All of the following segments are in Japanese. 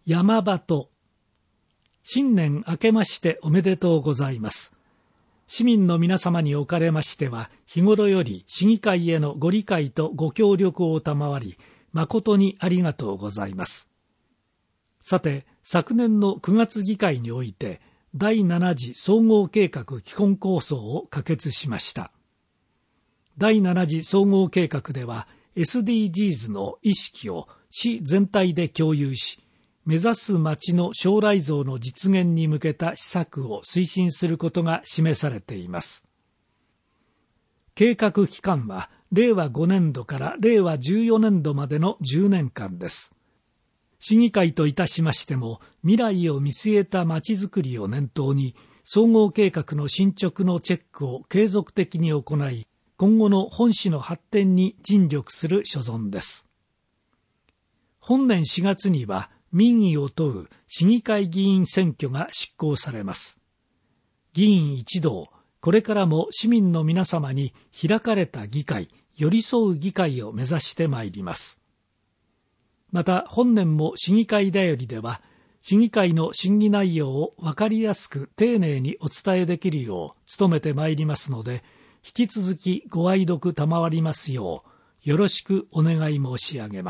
山鳩。新年明けましておめでとうございます。市民の皆様におかれましては、日頃より市議会へのご理解とご協力を賜り、誠にありがとうございます。さて、昨年の9月議会において、第7次総合計画基本構想を可決しました。第7次総合計画では、SDGs の意識を市全体で共有し、目指す町の将来像の実現に向けた施策を推進することが示されています。計画期間は令和5年度から令和14年度までの10年間です。市議会といたしましても、未来を見据えた町づくりを念頭に、総合計画の進捗のチェックを継続的に行い、今後の本市の発展に尽力する所存です。本年4月には、民意を問う市議会議員選挙が執行されます。議員一同、これからも市民の皆様に開かれた議会、寄り添う議会を目指してまいります。また本年も市議会だよりでは、市議会の審議内容を分かりやすく丁寧にお伝えできるよう努めてまいりますので、引き続きご愛読賜りますよう、よろしくお願い申し上げます。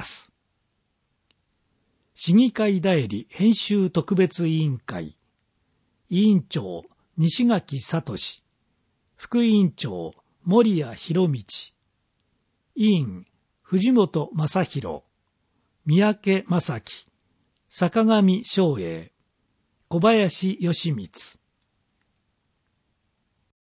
市議会だより編集特別委員会、委員長西垣聡、副委員長森谷博道、委員藤本正弘、三宅正樹、坂上昌英、小林義光。